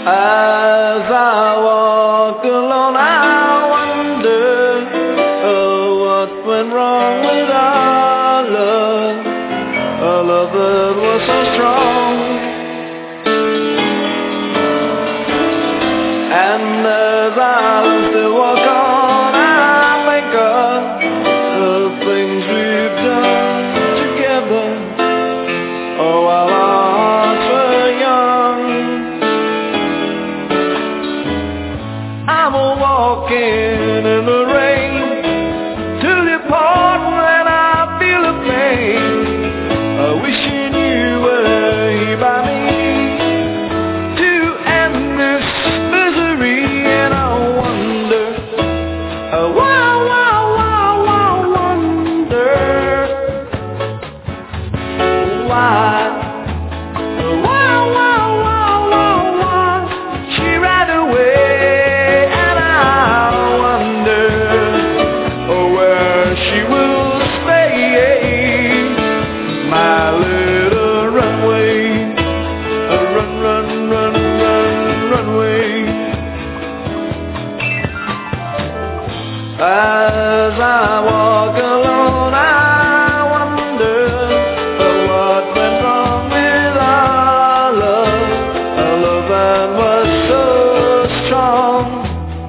As I walk alone, I wonder what went wrong with our love, a love that was so strong. And as I still walk on, I think of the things we've done together, oh, while our hearts were young. I'm walking in the rain till you part when I feel the pain, wishing you were here by me to end this misery. And I wonder, wonder why she ran away. And I wonder where she will stay, my little runway, runway. As I walk alone, I wonder what went wrong with our love, a love that was so strong.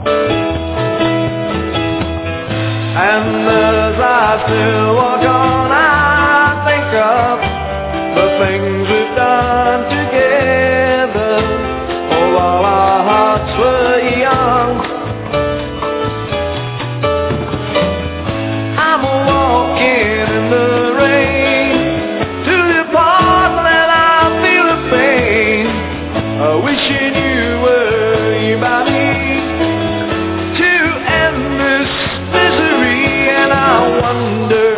And as I still walk on, I think of the things we've done together, oh, while our hearts were young. I'm walking in the rain till you part and I feel the pain, wishing you were here by me to end this misery. And I wonder,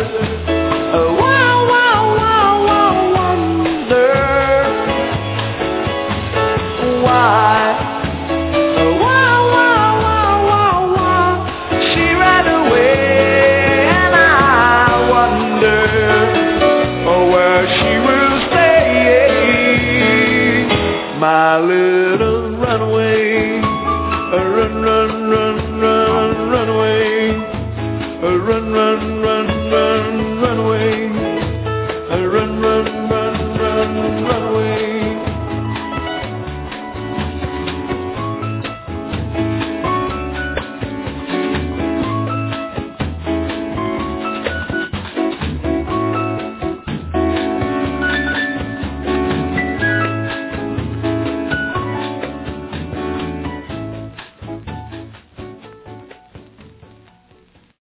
wonder why she ran away. And I wonder where she will stay, my little